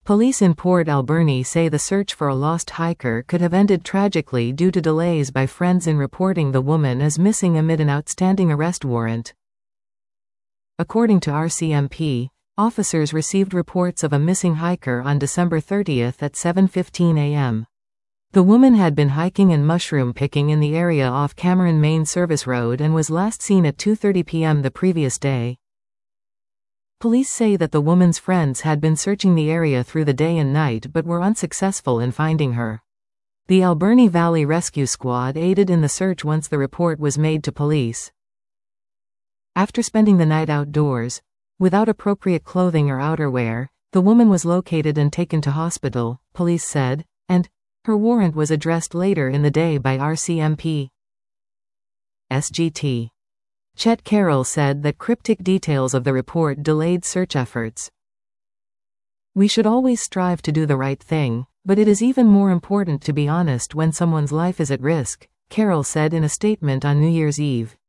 Police in Port Alberni say the search for a lost hiker could have ended tragically due to delays by friends in reporting the woman as missing amid an outstanding arrest warrant. According to RCMP, officers received reports of a missing hiker on December 30 at 7:15 a.m. The woman had been hiking and mushroom picking in the area off Cameron Main Service Road and was last seen at 2:30 p.m. the previous day. Police say that the woman's friends had been searching the area through the day and night but were unsuccessful in finding her. The Alberni Valley Rescue Squad aided in the search once the report was made to police. After spending the night outdoors, without appropriate clothing or outerwear, the woman was located and taken to hospital, police said, and her warrant was addressed later in the day by RCMP. SGT. Chet Carroll said that cryptic details of the report delayed search efforts. "We should always strive to do the right thing, but it is even more important to be honest when someone's life is at risk," Carroll said in a statement on New Year's Eve.